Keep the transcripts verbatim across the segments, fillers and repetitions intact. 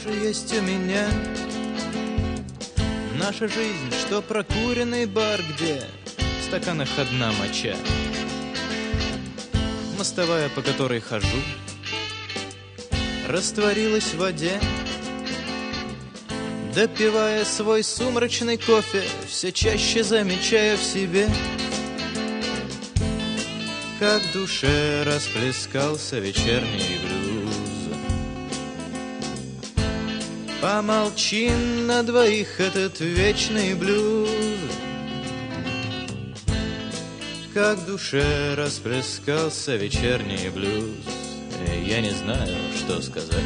тоже есть у меня. Наша жизнь, что прокуренный бар, где в стаканах одна моча. Мостовая, по которой хожу, растворилась в воде. Допивая свой сумрачный кофе, все чаще замечая в себе, как в душе расплескался вечерний блюз. Помолчи на двоих, этот вечный блюз. Как в душе расплескался вечерний блюз. Я не знаю, что сказать.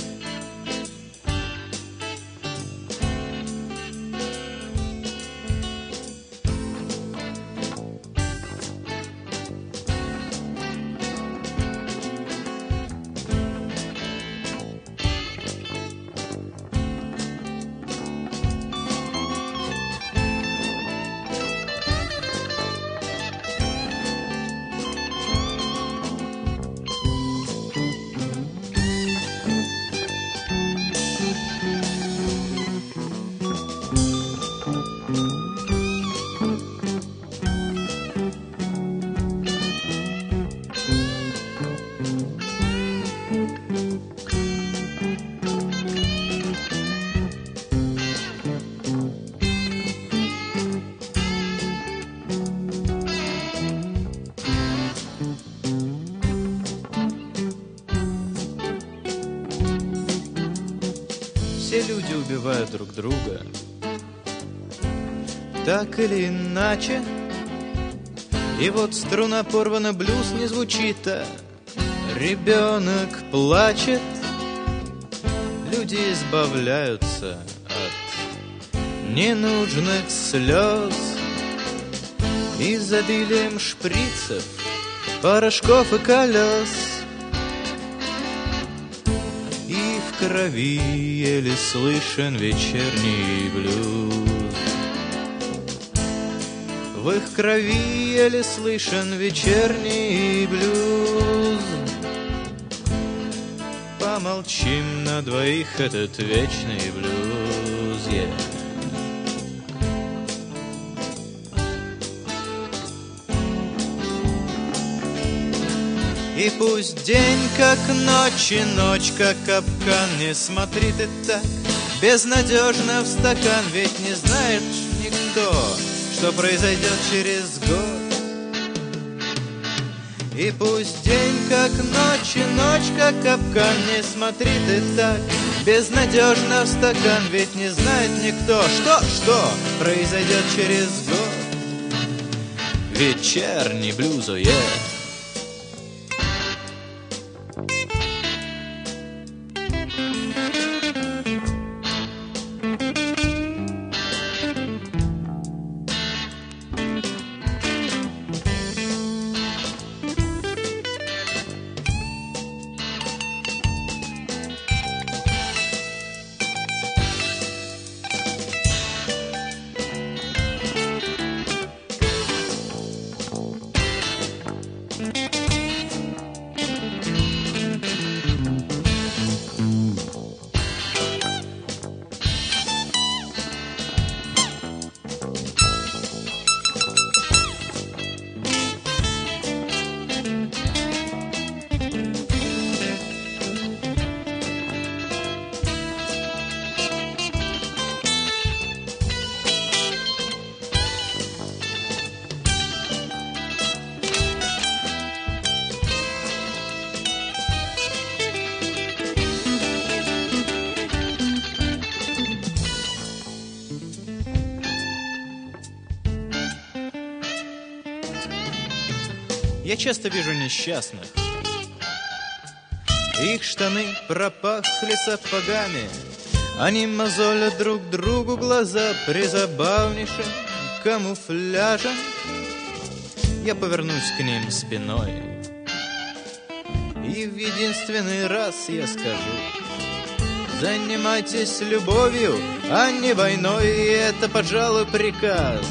Все люди убивают друг друга, так или иначе. И вот струна порвана, блюз не звучит, а ребенок плачет. Люди избавляются от ненужных слез изобилием шприцев, порошков и колес. И в крови еле слышен вечерний блюз. В их крови еле слышен вечерний блюз. Помолчим на двоих, этот вечный блюз, yeah. И пусть день как ночь, и ночь как капкан, не смотри ты так безнадежно в стакан, ведь не знает никто, что произойдет через год. И пусть день как ночь, и ночь как капкан, не смотри ты так безнадежно в стакан, ведь не знает никто, что, что произойдет через год. Вечерний блюз, oh yeah. Я часто вижу несчастных. Их штаны пропахли сапогами. Они мозолят друг другу глаза призабавнейшим камуфляжем. Я повернусь к ним спиной, и в единственный раз я скажу: занимайтесь любовью, а не войной, и это, пожалуй, приказ.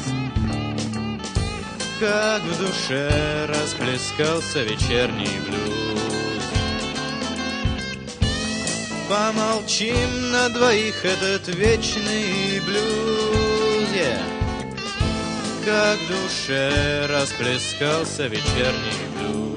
Как в душе расплескался вечерний блюз. Помолчим на двоих этот вечный блюз, yeah. Как в душе расплескался вечерний блюз.